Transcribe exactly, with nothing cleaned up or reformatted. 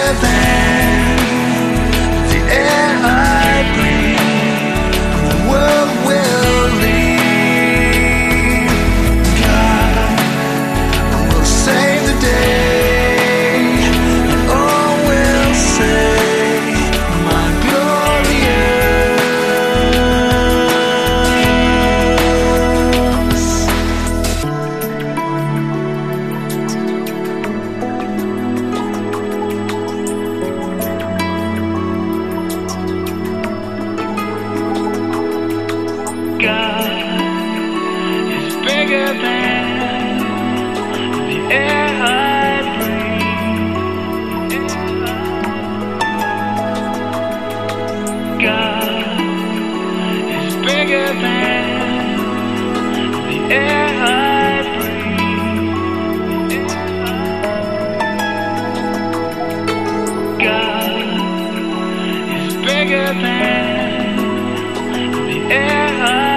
than the air I breathe. The world will leave. God will save the day, and all will say, my glorious. God is bigger than the air I breathe. God is bigger than the air I breathe. God is bigger than the air I